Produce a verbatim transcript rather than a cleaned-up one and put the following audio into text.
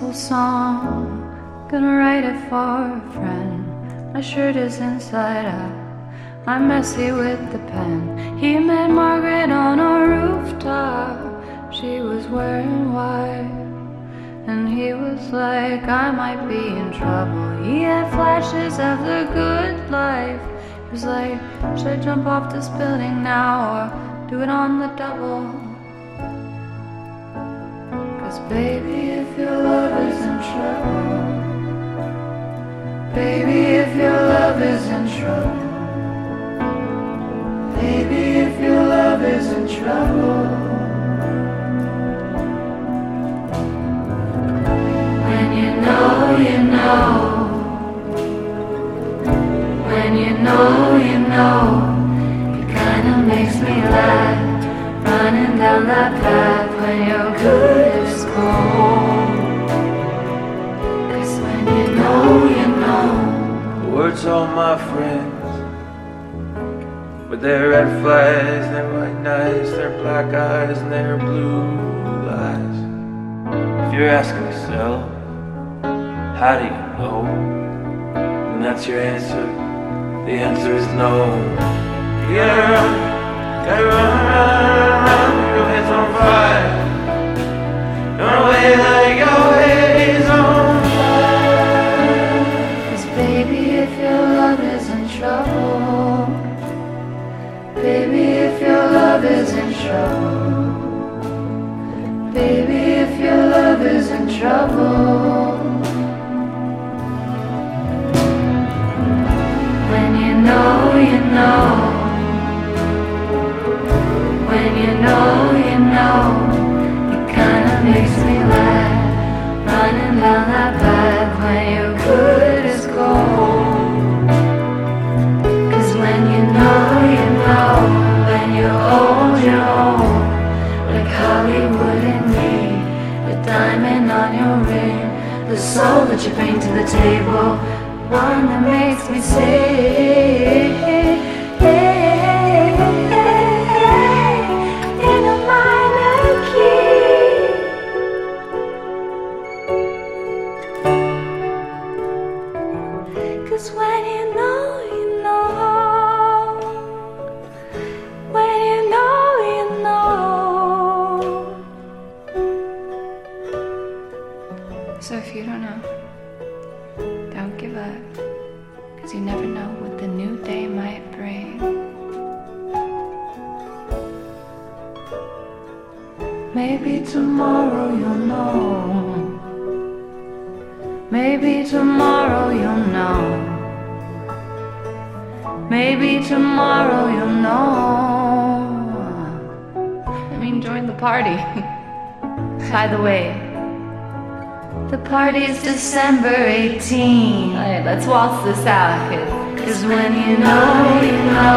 whole song, gonna write it for a friend. My shirt is inside out, I'm messy with the pen. He met Margaret on a rooftop, she was wearing white, and he was like, I might be in trouble. He had flashes of the good life. He was like, should I jump off this building now or do it on the double? Cause baby, if your love is in trouble, baby, if your love is in trouble, baby, if your love is in trouble, when you know, you know, when you know, you know, it kinda makes me laugh, running down that path when you're good as gold. Cause when you know, you know. The words all my friends, with their red flags, their white nights, their black eyes, and their blue eyes. If you're asking yourself, how do you know? And that's your answer. The answer is no. You gotta run, gotta run, run, run, your head's on fire. Run away like your head is on fire. Cause baby, if your love is in trouble, baby, if your love is in trouble, baby, if your love is in trouble, when you know, you know, when you know, you know, it kinda makes me laugh, running down that path when you're good as gold. Cause when you know, you know, when you're old, you're old, like Hollywood and me, the diamond on your ring, the soul that you bring to the table, one that makes me say, hey, hey, hey, in a minor key. Cause when you know, you know, when you know, you know. So if you don't know, don't give up, cause you never know what the new day might bring. Maybe tomorrow you'll know, maybe tomorrow you'll know, maybe tomorrow you'll know. I mean, join the party. By the way, the party's December eighteenth. Alright, let's waltz this out, kids. Cause when you know, you know.